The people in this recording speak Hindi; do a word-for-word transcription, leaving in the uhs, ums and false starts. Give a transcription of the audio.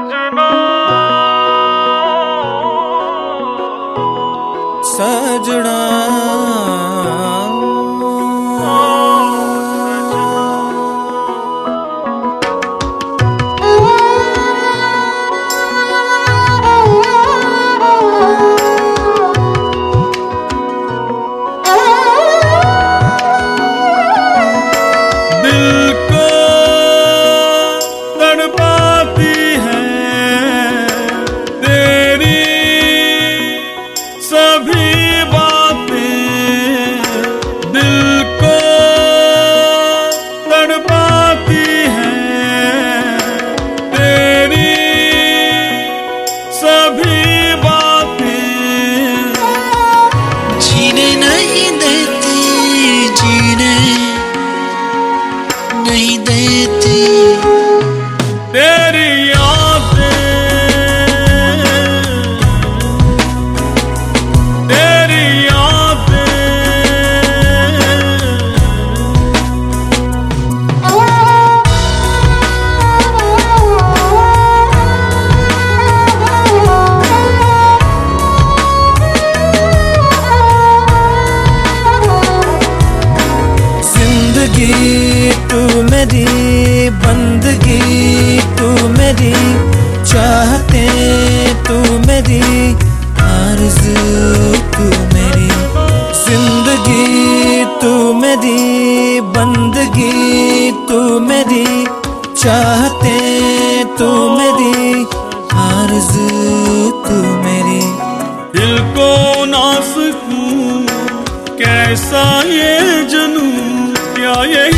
सजना सजना नहीं देती तेरी यादें, तेरी यादें जिंदगी तू मेरी बंदगी, तू मेरी चाहते, तू मेरी आरज़ू, तू मेरी जिंदगी, तू मेरी बंदगी, तू मेरी चाहते, तू मेरी आरज़ू, तू मेरी दिल को ना सकूं कैसा ये जुनून, क्या ये